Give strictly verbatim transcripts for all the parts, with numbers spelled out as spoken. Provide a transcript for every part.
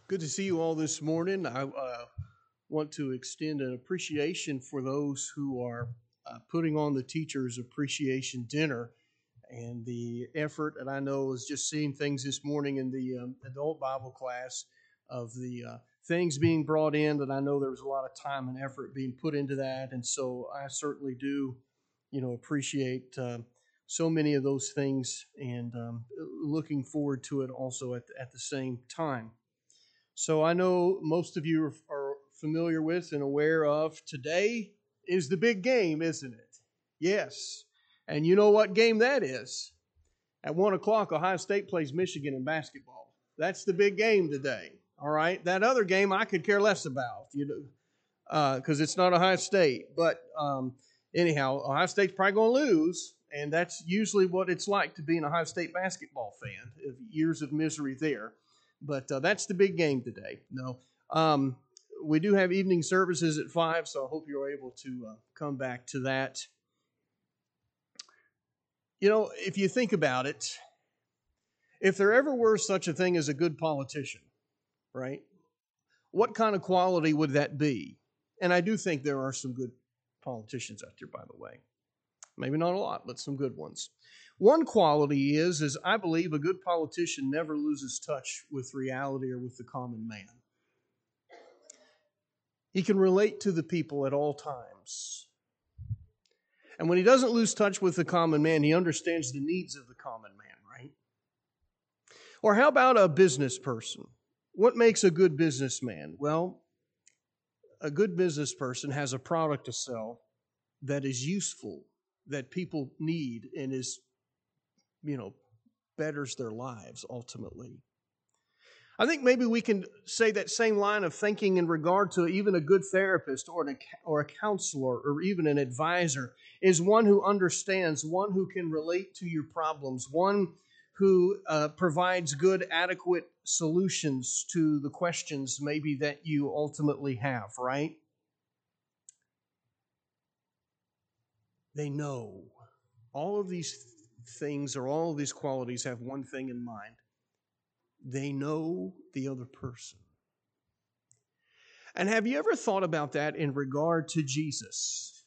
Good to see you all this morning. I uh, want to extend an appreciation for those who are uh, putting on the Teachers Appreciation Dinner and the effort. And I know I was just seeing things this morning in the um, adult Bible class of the uh, things being brought in that I know there was a lot of time and effort being put into that. And so I certainly do, you know, appreciate uh, so many of those things and um, looking forward to it also at the, at the same time. So I know most of you are, are familiar with and aware of today is the big game, isn't it? Yes. And you know what game that is? At one o'clock, Ohio State plays Michigan in basketball. That's the big game today. All right. That other game I could care less about, you know, because uh, it's not Ohio State. But um, anyhow, Ohio State's probably going to lose, and that's usually what it's like to be an Ohio State basketball fan. Years of misery there. But uh, that's the big game today. No, um, we do have evening services at five, so I hope you're able to uh, come back to that. You know, if you think about it, if there ever were such a thing as a good politician, right, what kind of quality would that be? And I do think there are some good politicians out there, by the way. Maybe not a lot, but some good ones. One quality is, is I believe a good politician never loses touch with reality or with the common man. He can relate to the people at all times. And when he doesn't lose touch with the common man, he understands the needs of the common man, right? Or how about a business person? What makes a good businessman? Well, a good business person has a product to sell that is useful, that people need, and is, you know, betters their lives ultimately. I think maybe we can say that same line of thinking in regard to even a good therapist or an, or a counselor or even an advisor is one who understands, one who can relate to your problems, one who uh, provides good, adequate solutions to the questions maybe that you ultimately have, right? They know. All of these things or all of these qualities have one thing in mind. They know the other person. And have you ever thought about that in regard to Jesus?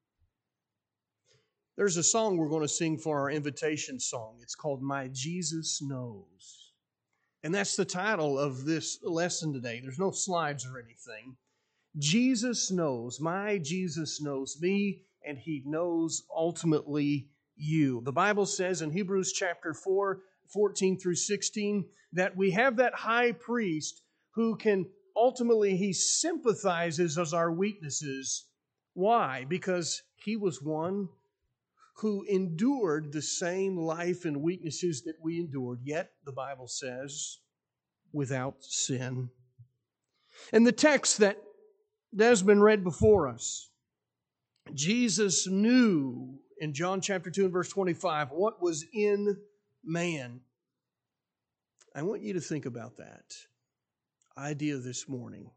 There's a song we're going to sing for our invitation song. It's called My Jesus Knows. And that's the title of this lesson today. There's no slides or anything. Jesus knows. My Jesus knows me, and He knows ultimately you. The Bible says in Hebrews chapter four, fourteen through sixteen, that we have that high priest who can ultimately, he sympathizes with our weaknesses. Why? Because he was one who endured the same life and weaknesses that we endured, yet, the Bible says, without sin. And the text that has been read before us, Jesus knew in John chapter two and verse twenty-five what was in man. I want you to think about that idea this morning.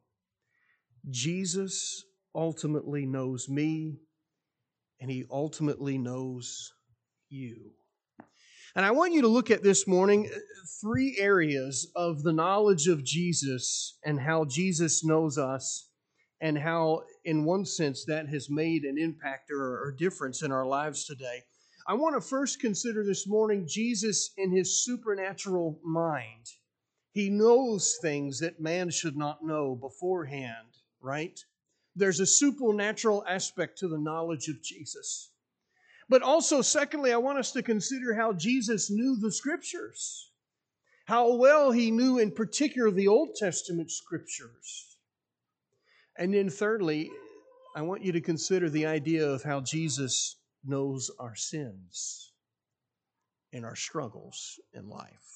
Jesus ultimately knows me, and He ultimately knows you. And I want you to look at this morning three areas of the knowledge of Jesus and how Jesus knows us, and how, in one sense, that has made an impact or a difference in our lives today. I want to first consider this morning Jesus in His supernatural mind. He knows things that man should not know beforehand, right? There's a supernatural aspect to the knowledge of Jesus. But also, secondly, I want us to consider how Jesus knew the Scriptures, how well He knew in particular the Old Testament Scriptures. And then thirdly, I want you to consider the idea of how Jesus knows our sins and our struggles in life.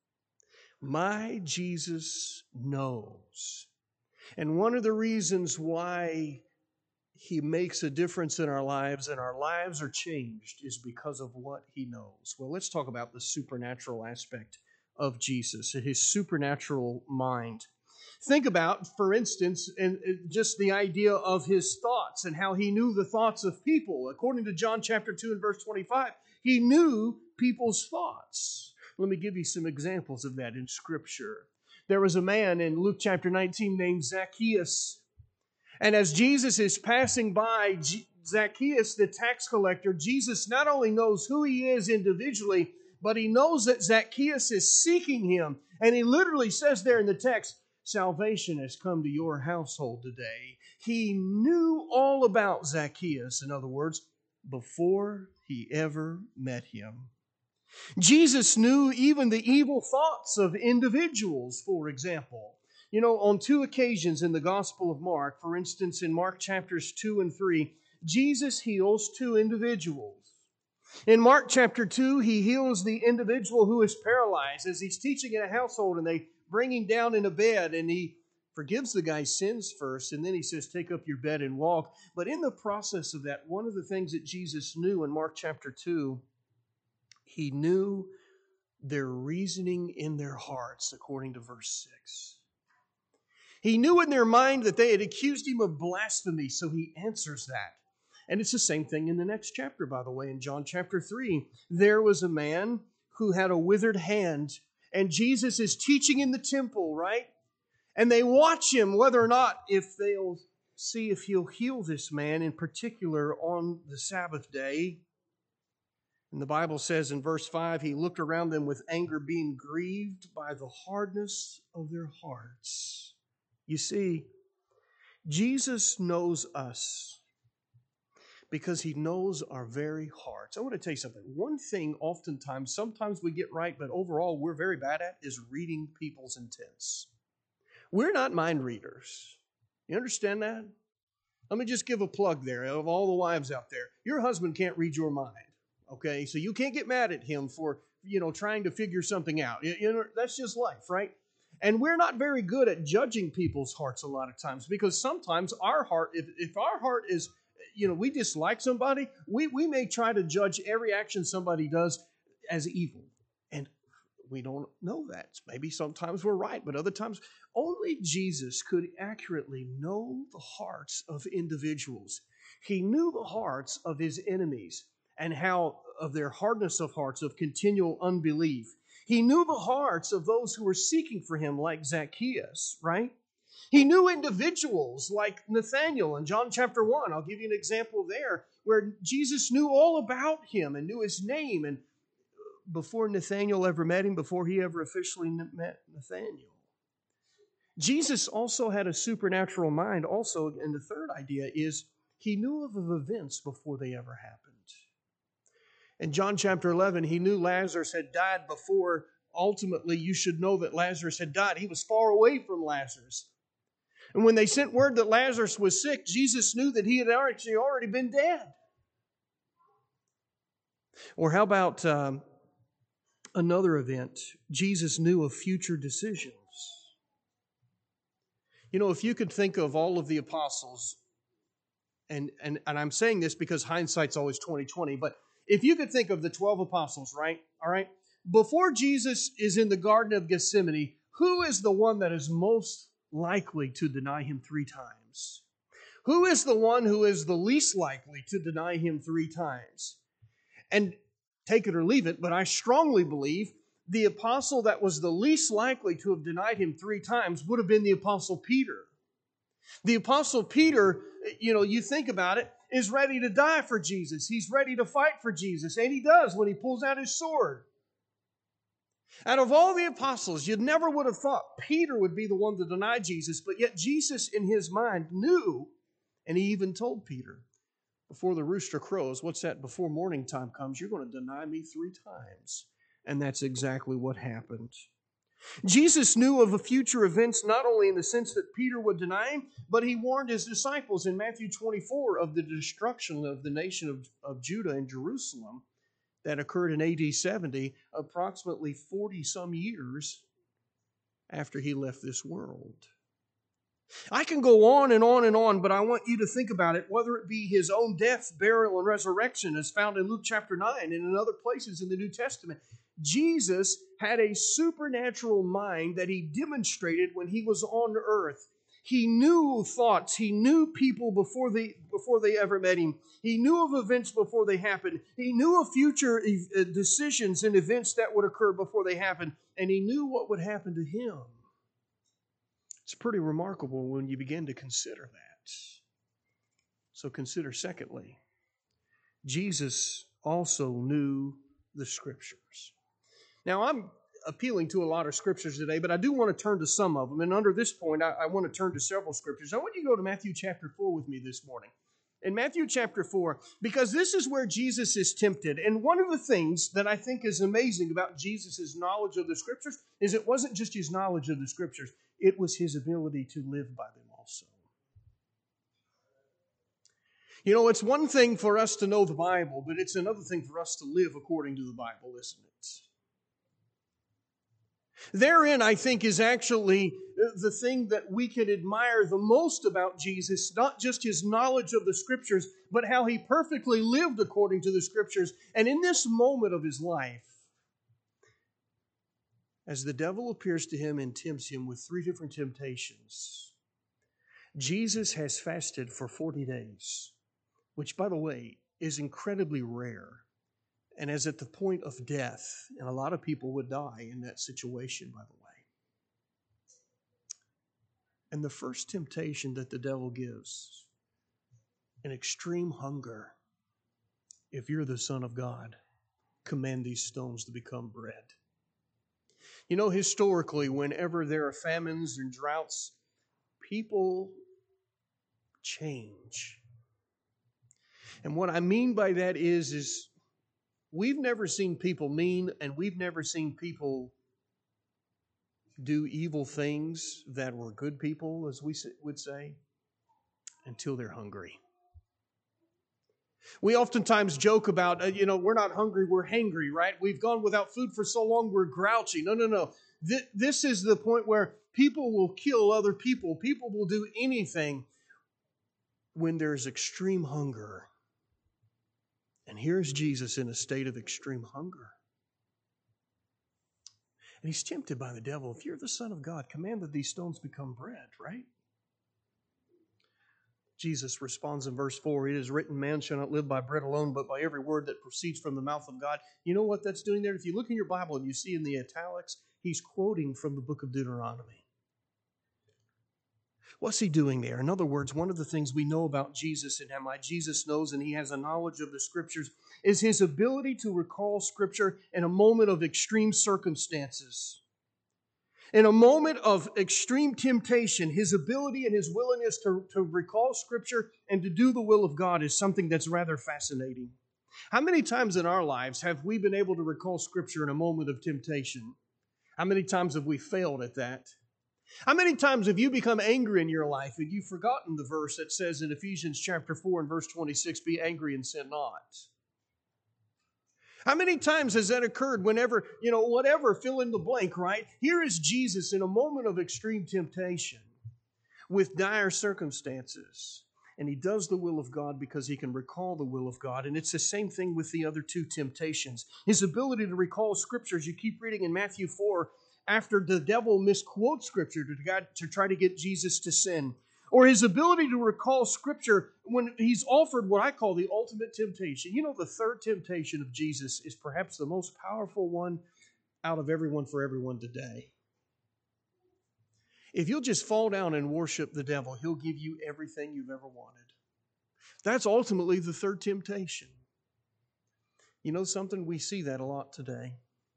My Jesus knows. And one of the reasons why He makes a difference in our lives and our lives are changed is because of what He knows. Well, let's talk about the supernatural aspect of Jesus, His supernatural mind. Think about, for instance, in just the idea of His thoughts and how He knew the thoughts of people. According to John chapter two and verse twenty-five, He knew people's thoughts. Let me give you some examples of that in Scripture. There was a man in Luke chapter nineteen named Zacchaeus. And as Jesus is passing by Zacchaeus, the tax collector, Jesus not only knows who he is individually, but he knows that Zacchaeus is seeking him. And he literally says there in the text, salvation has come to your household today. He knew all about Zacchaeus, in other words, before he ever met him. Jesus knew even the evil thoughts of individuals, for example. You know, on two occasions in the Gospel of Mark, for instance, in Mark chapters two and three, Jesus heals two individuals. In Mark chapter two, he heals the individual who is paralyzed as he's teaching in a household, and they bring him down in a bed, and he forgives the guy's sins first, and then he says, take up your bed and walk. But in the process of that, one of the things that Jesus knew in Mark chapter two, he knew their reasoning in their hearts, according to verse six. He knew in their mind that they had accused him of blasphemy, so he answers that. And it's the same thing in the next chapter, by the way, in John chapter three. There was a man who had a withered hand, and Jesus is teaching in the temple, right? And they watch him whether or not if they'll see if he'll heal this man, in particular on the Sabbath day. And the Bible says in verse five, he looked around them with anger, being grieved by the hardness of their hearts. You see, Jesus knows us because he knows our very hearts. I want to tell you something. One thing oftentimes, sometimes we get right, but overall we're very bad at, is reading people's intents. We're not mind readers. You understand that? Let me just give a plug there of all the wives out there. Your husband can't read your mind, okay? So you can't get mad at him for, you know, trying to figure something out. You, you know, that's just life, right? And we're not very good at judging people's hearts a lot of times, because sometimes our heart, if, if our heart is, you know, we dislike somebody, we, we may try to judge every action somebody does as evil. And we don't know that. Maybe sometimes we're right, but other times only Jesus could accurately know the hearts of individuals. He knew the hearts of his enemies and how of their hardness of hearts, of continual unbelief. He knew the hearts of those who were seeking for him, like Zacchaeus, right? He knew individuals like Nathanael in John chapter one. I'll give you an example there where Jesus knew all about him and knew his name. And before Nathanael ever met him, before he ever officially met Nathanael. Jesus also had a supernatural mind also, and the third idea is he knew of events before they ever happened. In John chapter eleven, he knew Lazarus had died before ultimately you should know that Lazarus had died. He was far away from Lazarus. And when they sent word that Lazarus was sick, Jesus knew that he had actually already been dead. Or how about um, another event? Jesus knew of future decisions. You know, if you could think of all of the apostles, and, and, and I'm saying this because hindsight's always twenty twenty, but if you could think of the twelve apostles, right? All right. Before Jesus is in the Garden of Gethsemane, who is the one that is most likely to deny him three times? Who is the one who is the least likely to deny him three times? And take it or leave it, but I strongly believe the apostle that was the least likely to have denied him three times would have been the apostle Peter. The apostle Peter, you know, you think about it, is ready to die for Jesus. He's ready to fight for Jesus, and he does when he pulls out his sword. Out of all the apostles, you never would have thought Peter would be the one to deny Jesus, but yet Jesus in his mind knew, and he even told Peter, before the rooster crows, what's that? Before morning time comes, you're going to deny me three times. And that's exactly what happened. Jesus knew of the future events not only in the sense that Peter would deny him, but he warned his disciples in Matthew twenty-four of the destruction of the nation of, of Judah and Jerusalem that occurred in A D seventy, approximately forty-some years after he left this world. I can go on and on and on, but I want you to think about it, whether it be his own death, burial, and resurrection as found in Luke chapter nine and in other places in the New Testament. Jesus had a supernatural mind that he demonstrated when he was on earth. He knew thoughts. He knew people before they, before they ever met him. He knew of events before they happened. He knew of future decisions and events that would occur before they happened. And he knew what would happen to him. It's pretty remarkable when you begin to consider that. So consider, secondly, Jesus also knew the Scriptures. Now, I'm appealing to a lot of Scriptures today, but I do want to turn to some of them. And under this point, I, I want to turn to several Scriptures. I want you to go to Matthew chapter four with me this morning. In Matthew chapter four, because this is where Jesus is tempted. And one of the things that I think is amazing about Jesus' knowledge of the Scriptures is it wasn't just his knowledge of the Scriptures, it was his ability to live by them also. You know, it's one thing for us to know the Bible, but it's another thing for us to live according to the Bible, isn't it? Therein, I think, is actually the thing that we can admire the most about Jesus, not just his knowledge of the Scriptures, but how he perfectly lived according to the Scriptures. And in this moment of his life, as the devil appears to him and tempts him with three different temptations, Jesus has fasted for forty days, which, by the way, is incredibly rare. And is at the point of death, and a lot of people would die in that situation, by the way. And the first temptation that the devil gives, an extreme hunger. If you're the Son of God, command these stones to become bread. You know, historically, whenever there are famines and droughts, people change. And what I mean by that is, is we've never seen people mean, and we've never seen people do evil things that were good people, as we would say, until they're hungry. We oftentimes joke about, uh, you know, we're not hungry, we're hangry, right? We've gone without food for so long, we're grouchy. No, no, no. Th- this is the point where people will kill other people. People will do anything when there's extreme hunger. And here's Jesus in a state of extreme hunger. And he's tempted by the devil. If you're the Son of God, command that these stones become bread, right? Jesus responds in verse four, it is written, man shall not live by bread alone, but by every word that proceeds from the mouth of God. You know what that's doing there? If you look in your Bible and you see in the italics, he's quoting from the book of Deuteronomy. What's he doing there? In other words, one of the things we know about Jesus and how my Jesus knows and he has a knowledge of the Scriptures is his ability to recall Scripture in a moment of extreme circumstances. In a moment of extreme temptation, his ability and his willingness to, to recall Scripture and to do the will of God is something that's rather fascinating. How many times in our lives have we been able to recall Scripture in a moment of temptation? How many times have we failed at that? How many times have you become angry in your life and you've forgotten the verse that says in Ephesians chapter four and verse twenty-six, be angry and sin not? How many times has that occurred whenever, you know, whatever, fill in the blank, right? Here is Jesus in a moment of extreme temptation with dire circumstances. And he does the will of God because he can recall the will of God. And it's the same thing with the other two temptations. His ability to recall Scriptures, you keep reading in Matthew four, after the devil misquotes Scripture to, God, to try to get Jesus to sin. Or his ability to recall Scripture when he's offered what I call the ultimate temptation. You know, the third temptation of Jesus is perhaps the most powerful one out of everyone for everyone today. If you'll just fall down and worship the devil, he'll give you everything you've ever wanted. That's ultimately the third temptation. You know something? We see that a lot today.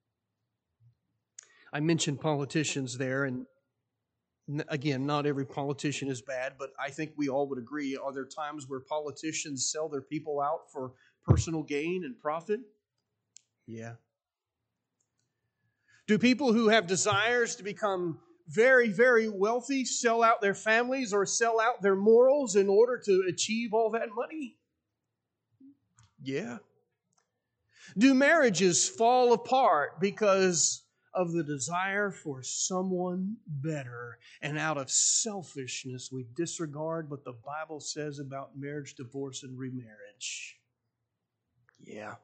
I mentioned politicians there, and again, not every politician is bad, but I think we all would agree. Are there times where politicians sell their people out for personal gain and profit? Yeah. Do people who have desires to become very, very wealthy sell out their families or sell out their morals in order to achieve all that money? Yeah. Do marriages fall apart because of the desire for someone better, and out of selfishness we disregard what the Bible says about marriage, divorce, and remarriage? Yeah.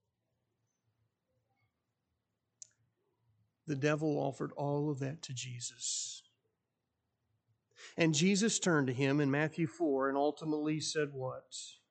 The devil offered all of that to Jesus. And Jesus turned to him in Matthew four and ultimately said what?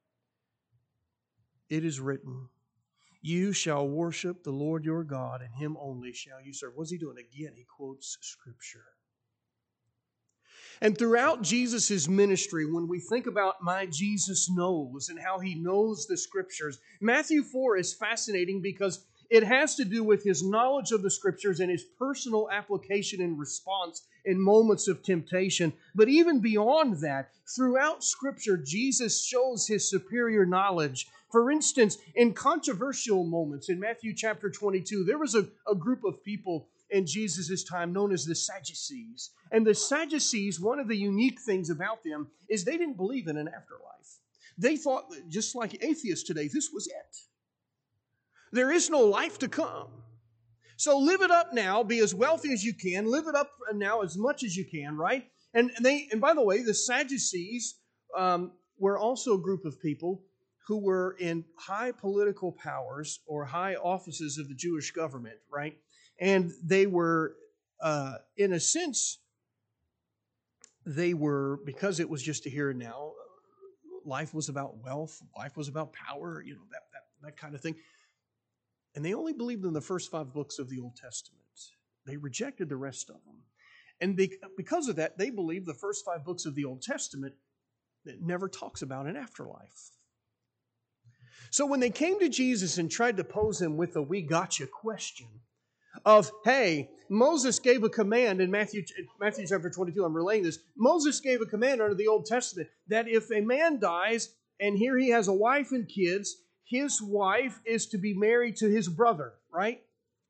It is written, you shall worship the Lord your God, and him only shall you serve. What's he doing? Again, he quotes Scripture. And throughout Jesus' ministry, when we think about my Jesus knows and how he knows the Scriptures, Matthew four is fascinating because it has to do with his knowledge of the Scriptures and his personal application and response in moments of temptation. But even beyond that, throughout Scripture, Jesus shows his superior knowledge. For instance, in controversial moments in Matthew chapter twenty-two, there was a, a group of people in Jesus' time known as the Sadducees. And the Sadducees, one of the unique things about them is they didn't believe in an afterlife. They thought, that just like atheists today, this was it. There is no life to come. So live it up now, be as wealthy as you can, live it up now as much as you can, right? And they, and by the way, the Sadducees um, were also a group of people who were in high political powers or high offices of the Jewish government, right? And they were, uh, in a sense, they were, because it was just a here and now, life was about wealth, life was about power, you know, that, that, that kind of thing. And they only believed in the first five books of the Old Testament. They rejected the rest of them. And they, because of that, they believed the first five books of the Old Testament that never talks about an afterlife. So when they came to Jesus and tried to pose him with a "we gotcha" question of, hey, Moses gave a command in Matthew, Matthew chapter twenty-two, I'm relaying this. Moses gave a command under the Old Testament that if a man dies and here he has a wife and kids, his wife is to be married to his brother, right?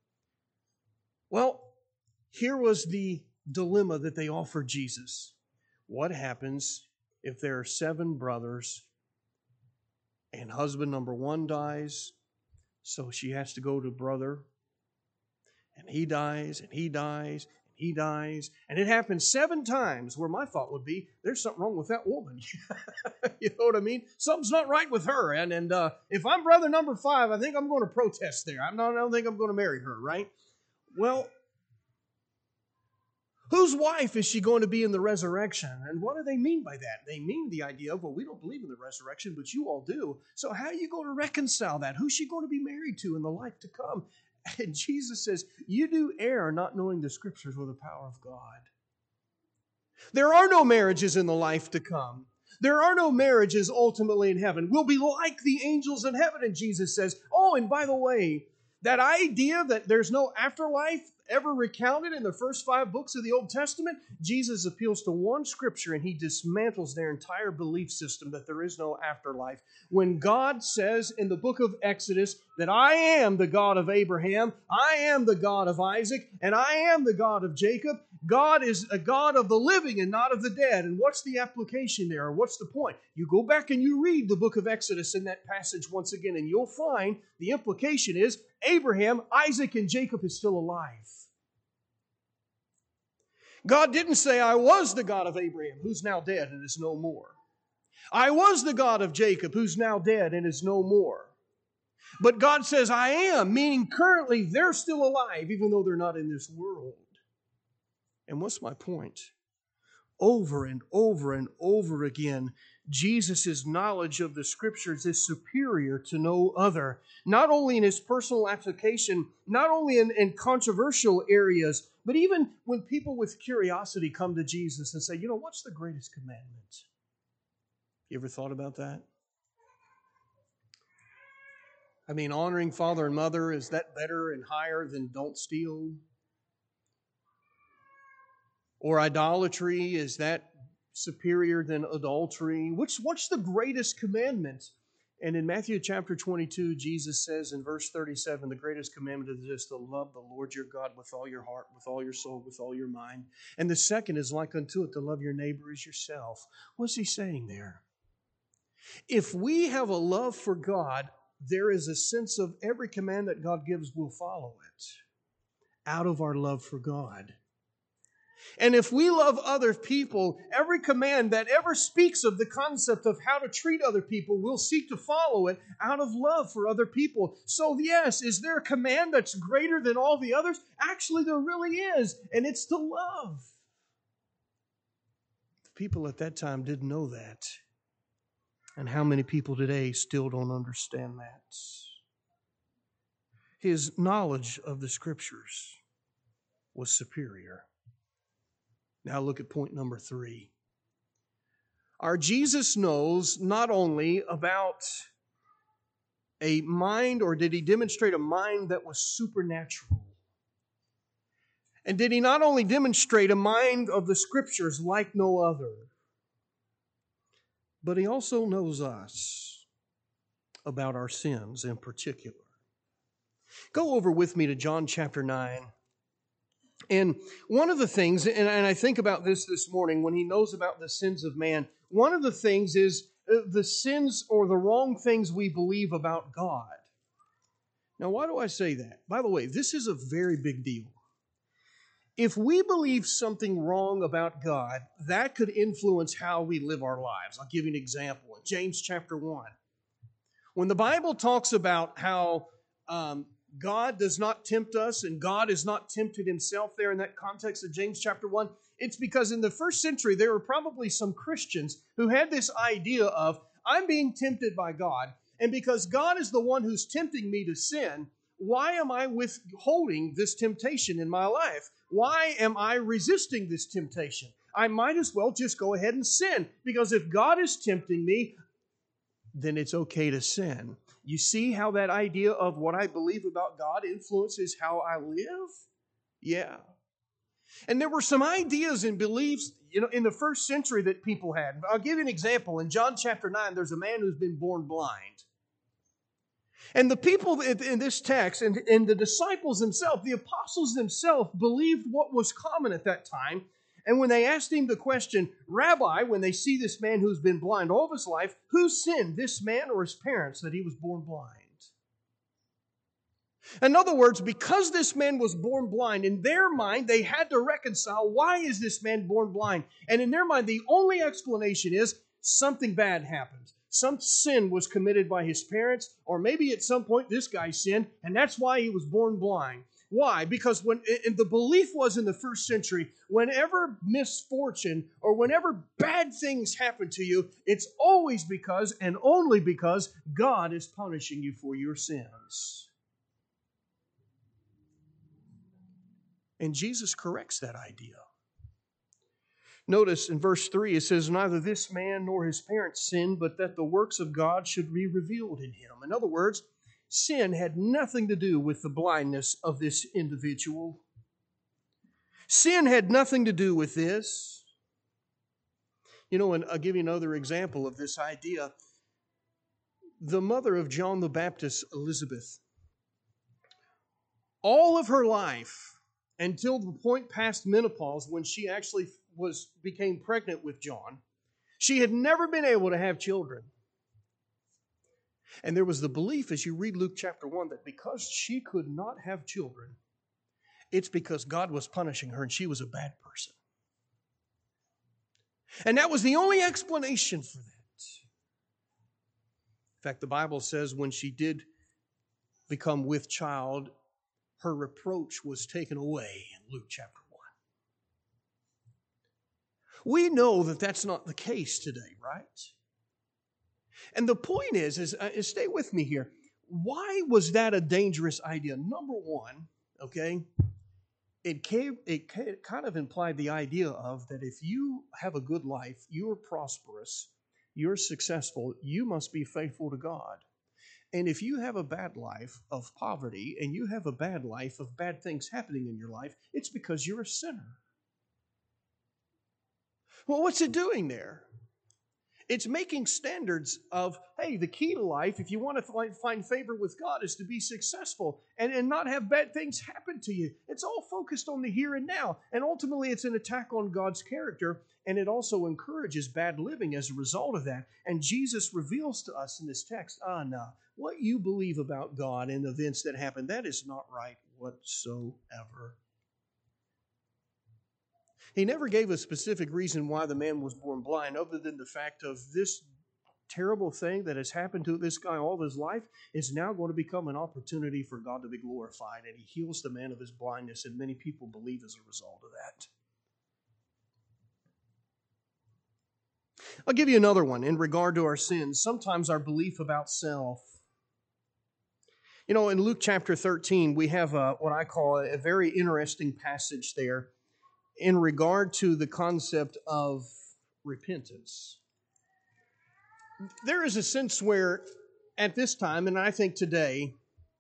Well, here was the dilemma that they offered Jesus. What happens if there are seven brothers and husband number one dies, so she has to go to brother, and he dies, and he dies, and he dies, and it happens seven times, where my thought would be, there's something wrong with that woman. You know what I mean? Something's not right with her, and, and uh, if I'm brother number five, I think I'm going to protest there. I'm not, I don't think I'm going to marry her, right? Well, whose wife is she going to be in the resurrection? And what do they mean by that? They mean the idea of, well, we don't believe in the resurrection, but you all do. So how are you going to reconcile that? Who's she going to be married to in the life to come? And Jesus says, you do err not knowing the Scriptures or the power of God. There are no marriages in the life to come. There are no marriages ultimately in heaven. We'll be like the angels in heaven, and Jesus says, oh, and by the way, that idea that there's no afterlife ever recounted in the first five books of the Old Testament, Jesus appeals to one scripture and he dismantles their entire belief system that there is no afterlife. When God says in the book of Exodus that I am the God of Abraham, I am the God of Isaac, and I am the God of Jacob, God is a God of the living and not of the dead. And what's the application there? Or what's the point? You go back and you read the book of Exodus in that passage once again, and you'll find the implication is Abraham, Isaac, and Jacob is still alive. God didn't say, I was the God of Abraham, who's now dead and is no more. I was the God of Jacob, who's now dead and is no more. But God says, I am, meaning currently they're still alive, even though they're not in this world. And what's my point? Over and over and over again, Jesus' knowledge of the Scriptures is superior to no other. Not only in his personal application, not only in, in controversial areas, but even when people with curiosity come to Jesus and say, you know, what's the greatest commandment? You ever thought about that? I mean, honoring father and mother, is that better and higher than don't steal? Or idolatry, is that superior than adultery? What's, what's the greatest commandment? And in Matthew chapter twenty-two, Jesus says in verse thirty-seven, the greatest commandment is this, to love the Lord your God with all your heart, with all your soul, with all your mind. And the second is like unto it, to love your neighbor as yourself. What's he saying there? If we have a love for God, there is a sense of every command that God gives, we'll follow it out of our love for God. And if we love other people, every command that ever speaks of the concept of how to treat other people, we'll seek to follow it out of love for other people. So yes, is there a command that's greater than all the others? Actually, there really is, and it's to love. The people at that time didn't know that. And how many people today still don't understand that? His knowledge of the Scriptures was superior. Now look at point number three. Our Jesus knows not only about a mind, or did he demonstrate a mind that was supernatural? And did he not only demonstrate a mind of the Scriptures like no other, but he also knows us about our sins in particular. Go over with me to John chapter nine. And one of the things, and I think about this this morning, when he knows about the sins of man, one of the things is the sins or the wrong things we believe about God. Now, why do I say that? By the way, this is a very big deal. If we believe something wrong about God, that could influence how we live our lives. I'll give you an example. In James chapter one, when the Bible talks about how um, God does not tempt us and God is not tempted himself there in that context of James chapter one, it's because in the first century there were probably some Christians who had this idea of, I'm being tempted by God, and because God is the one who's tempting me to sin, why am I withholding this temptation in my life? Why am I resisting this temptation? I might as well just go ahead and sin, because if God is tempting me, then it's okay to sin. You see how that idea of what I believe about God influences how I live? Yeah. And there were some ideas and beliefs, you know, in the first century that people had. I'll give you an example. In John chapter nine, there's a man who's been born blind. And the people in this text, and, and the disciples themselves, the apostles themselves, believed what was common at that time. And when they asked him the question, Rabbi, when they see this man who's been blind all of his life, who sinned, this man or his parents, that he was born blind? In other words, because this man was born blind, in their mind, they had to reconcile, why is this man born blind? And in their mind, the only explanation is something bad happened. Some sin was committed by his parents, or maybe at some point this guy sinned, and that's why he was born blind. Why? Because when and the belief was in the first century, whenever misfortune or whenever bad things happen to you, it's always because and only because God is punishing you for your sins. And Jesus corrects that idea. Notice in verse three, it says, neither this man nor his parents sinned, but that the works of God should be revealed in him. In other words, sin had nothing to do with the blindness of this individual. Sin had nothing to do with this. You know, and I'll give you another example of this idea. The mother of John the Baptist, Elizabeth, all of her life, until the point past menopause when she actually was became pregnant with John, she had never been able to have children. And there was the belief, as you read Luke chapter one, that because she could not have children, it's because God was punishing her and she was a bad person. And that was the only explanation for that. In fact, the Bible says when she did become with child, her reproach was taken away in Luke chapter one. We know that that's not the case today, right? And the point is, is, uh, is stay with me here. Why was that a dangerous idea? Number one, okay, it, came, it kind of implied the idea of that if you have a good life, you're prosperous, you're successful, you must be faithful to God. And if you have a bad life of poverty and you have a bad life of bad things happening in your life, it's because you're a sinner. Well, what's it doing there? It's making standards of, hey, the key to life, if you want to find favor with God, is to be successful and, and not have bad things happen to you. It's all focused on the here and now. And ultimately, it's an attack on God's character, and it also encourages bad living as a result of that. And Jesus reveals to us in this text, ah, no, what you believe about God and events that happen, that is not right whatsoever. He never gave a specific reason why the man was born blind, other than the fact of this terrible thing that has happened to this guy all of his life is now going to become an opportunity for God to be glorified. And he heals the man of his blindness, and many people believe as a result of that. I'll give you another one in regard to our sins. Sometimes our belief about self. You know, in Luke chapter thirteen, we have a, what I call a very interesting passage there. in regard to the concept of repentance. There is a sense where, at this time, and I think today,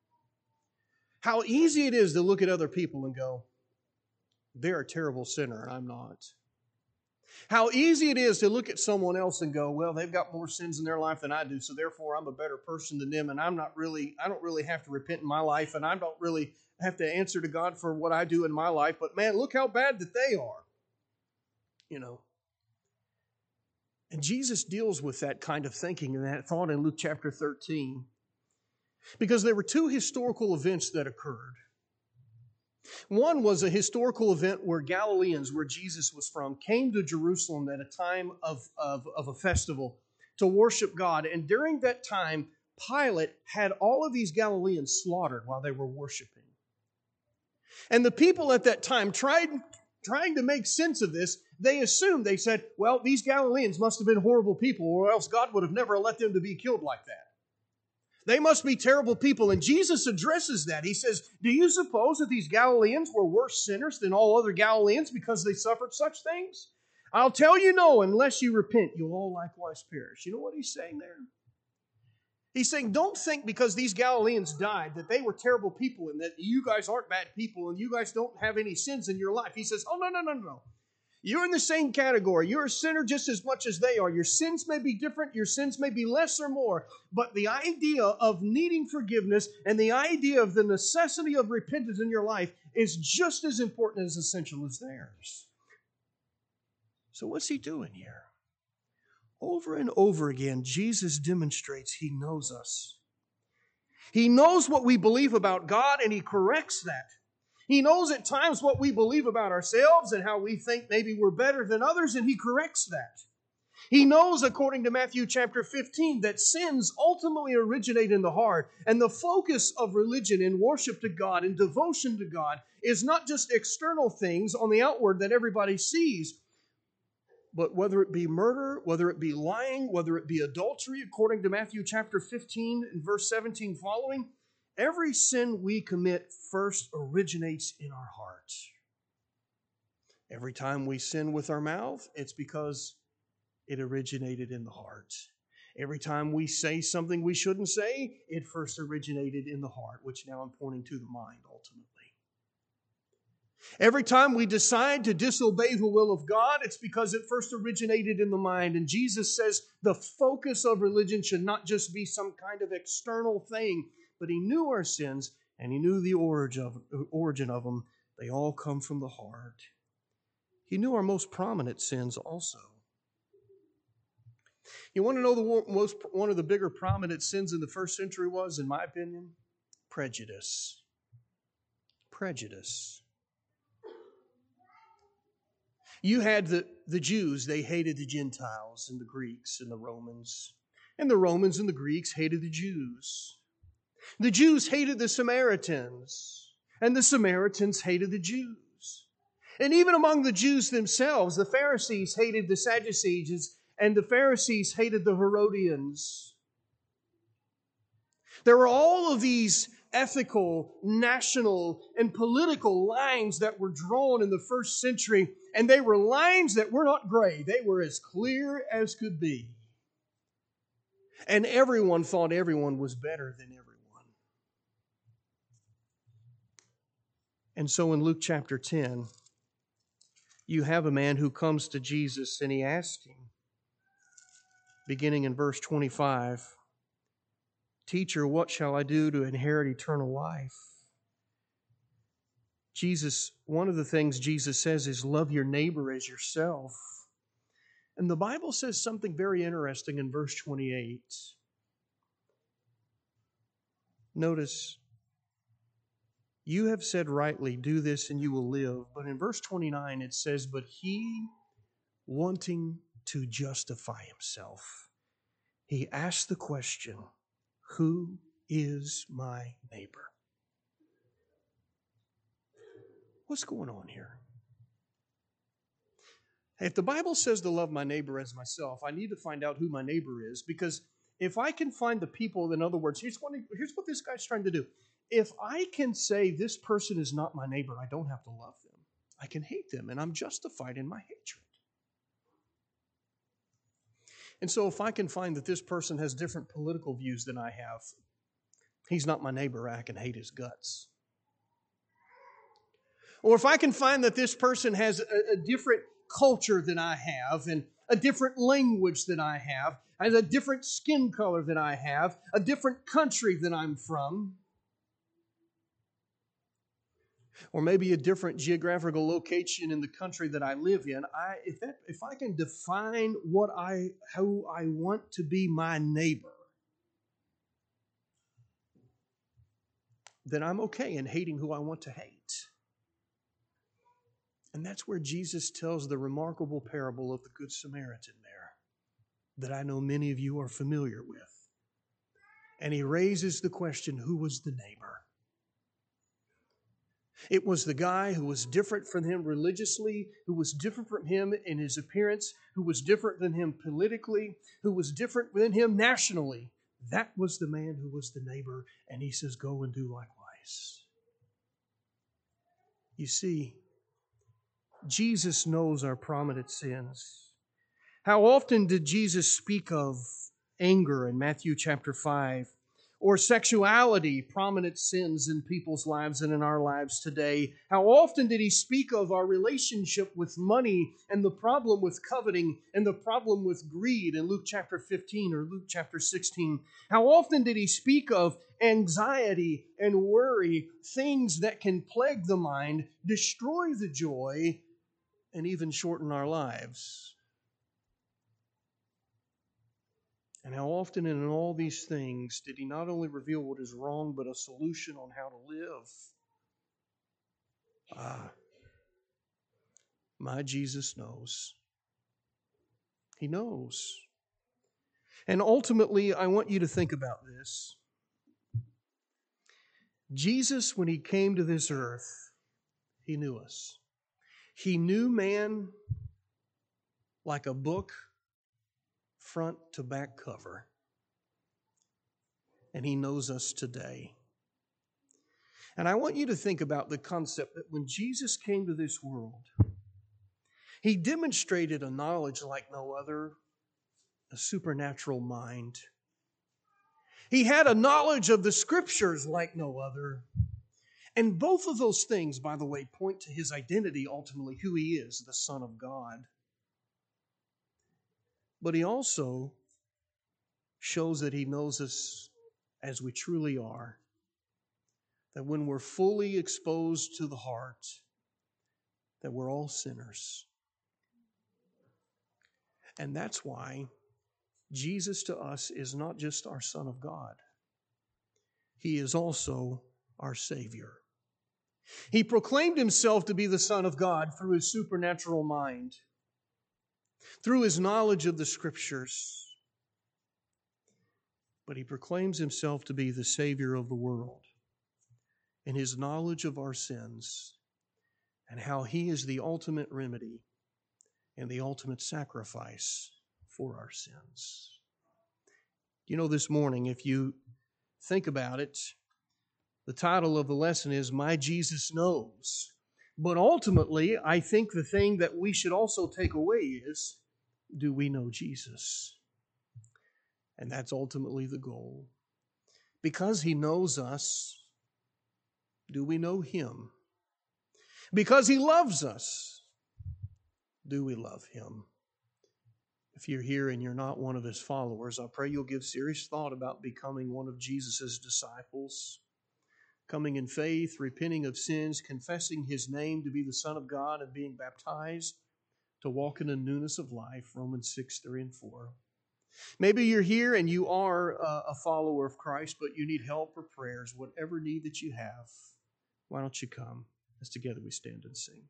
how easy it is to look at other people and go, they're a terrible sinner and I'm not. How easy it is to look at someone else and go, well, they've got more sins in their life than I do, so therefore I'm a better person than them, and I'm not really, I don't really have to repent in my life, and I don't really have to answer to God for what I do in my life, but man, look how bad that they are. You know. And Jesus deals with that kind of thinking and that thought in Luke chapter thirteen. Because there were two historical events that occurred. One was a historical event where Galileans, where Jesus was from, came to Jerusalem at a time of, of, of a festival to worship God. And during that time, Pilate had all of these Galileans slaughtered while they were worshiping. And the people at that time tried, trying to make sense of this, they assumed, they said, well, these Galileans must have been horrible people, or else God would have never let them to be killed like that. They must be terrible people. And Jesus addresses that. He says, do you suppose that these Galileans were worse sinners than all other Galileans because they suffered such things? I'll tell you no, unless you repent, you'll all likewise perish. You know what he's saying there? He's saying, don't think because these Galileans died that they were terrible people and that you guys aren't bad people and you guys don't have any sins in your life. He says, oh, no, no, no, no. You're in the same category. You're a sinner just as much as they are. Your sins may be different. Your sins may be less or more. But the idea of needing forgiveness and the idea of the necessity of repentance in your life is just as important as essential as theirs. So what's he doing here? Over and over again, Jesus demonstrates he knows us. He knows what we believe about God, and he corrects that. He knows at times what we believe about ourselves and how we think maybe we're better than others, and he corrects that. He knows, according to Matthew chapter fifteen, that sins ultimately originate in the heart, and the focus of religion and worship to God and devotion to God is not just external things on the outward that everybody sees, but whether it be murder, whether it be lying, whether it be adultery, according to Matthew chapter fifteen and verse seventeen following, every sin we commit first originates in our heart. Every time we sin with our mouth, it's because it originated in the heart. Every time we say something we shouldn't say, it first originated in the heart, which now I'm pointing to the mind ultimately. Every time we decide to disobey the will of God, it's because it first originated in the mind. And Jesus says the focus of religion should not just be some kind of external thing, but he knew our sins and he knew the origin of, origin of them. They all come from the heart. He knew our most prominent sins also. You want to know the most one of the bigger prominent sins in the first century was, in my opinion? Prejudice. Prejudice. You had the, the Jews, they hated the Gentiles and the Greeks and the Romans. And the Romans and the Greeks hated the Jews. The Jews hated the Samaritans, and the Samaritans hated the Jews. And even among the Jews themselves, the Pharisees hated the Sadducees, and the Pharisees hated the Herodians. There were all of these ethical, national, and political lines that were drawn in the first century, and they were lines that were not gray. They were as clear as could be. And everyone thought everyone was better than everyone. And so in Luke chapter ten, you have a man who comes to Jesus and he asks him, beginning in verse twenty-five, "Teacher, what shall I do to inherit eternal life?" Jesus, one of the things Jesus says is love your neighbor as yourself. And the Bible says something very interesting in verse twenty-eight. Notice, you have said rightly, do this and you will live. But in verse twenty-nine it says, but he, wanting to justify himself, he asked the question, who is my neighbor? What's going on here? If the Bible says to love my neighbor as myself, I need to find out who my neighbor is, because if I can find the people, in other words, here's what, here's what this guy's trying to do. If I can say this person is not my neighbor, I don't have to love them. I can hate them, and I'm justified in my hatred. And so if I can find that this person has different political views than I have, he's not my neighbor, I can hate his guts. Or if I can find that this person has a, a different culture than I have, and a different language than I have, has a different skin color than I have, a different country than I'm from, or maybe a different geographical location in the country that I live in, I, if, that, if I can define what I, who I want to be my neighbor, then I'm okay in hating who I want to hate. And that's where Jesus tells the remarkable parable of the Good Samaritan there, that I know many of you are familiar with. And he raises the question, who was the neighbor? It was the guy who was different from him religiously, who was different from him in his appearance, who was different than him politically, who was different than him nationally. That was the man who was the neighbor, and he says, go and do likewise. You see, Jesus knows our prominent sins. How often did Jesus speak of anger in Matthew chapter five? Or sexuality, prominent sins in people's lives and in our lives today? How often did he speak of our relationship with money and the problem with coveting and the problem with greed in Luke chapter fifteen or Luke chapter sixteen? How often did he speak of anxiety and worry, things that can plague the mind, destroy the joy, and even shorten our lives? And how often in all these things did he not only reveal what is wrong, but a solution on how to live? Ah, my Jesus knows. He knows. And ultimately, I want you to think about this. Jesus, when he came to this earth, he knew us. He knew man like a book, front to back cover. And he knows us today. And I want you to think about the concept that when Jesus came to this world, he demonstrated a knowledge like no other, a supernatural mind. He had a knowledge of the Scriptures like no other. And both of those things, by the way, point to his identity, ultimately, who he is, the Son of God. But he also shows that he knows us as we truly are. That when we're fully exposed to the heart, that we're all sinners. And that's why Jesus to us is not just our Son of God. He is also our Savior. He proclaimed himself to be the Son of God through his supernatural mind, through his knowledge of the Scriptures. But he proclaims himself to be the Savior of the world in his knowledge of our sins and how he is the ultimate remedy and the ultimate sacrifice for our sins. You know, this morning, if you think about it, the title of the lesson is My Jesus Knows. But ultimately, I think the thing that we should also take away is, do we know Jesus? And that's ultimately the goal. Because he knows us, do we know him? Because he loves us, do we love him? If you're here and you're not one of his followers, I pray you'll give serious thought about becoming one of Jesus' disciples. Coming in faith, repenting of sins, confessing his name to be the Son of God, and being baptized to walk in the newness of life, Romans six, three and four. Maybe you're here and you are a follower of Christ, but you need help or prayers, whatever need that you have. Why don't you come as together we stand and sing?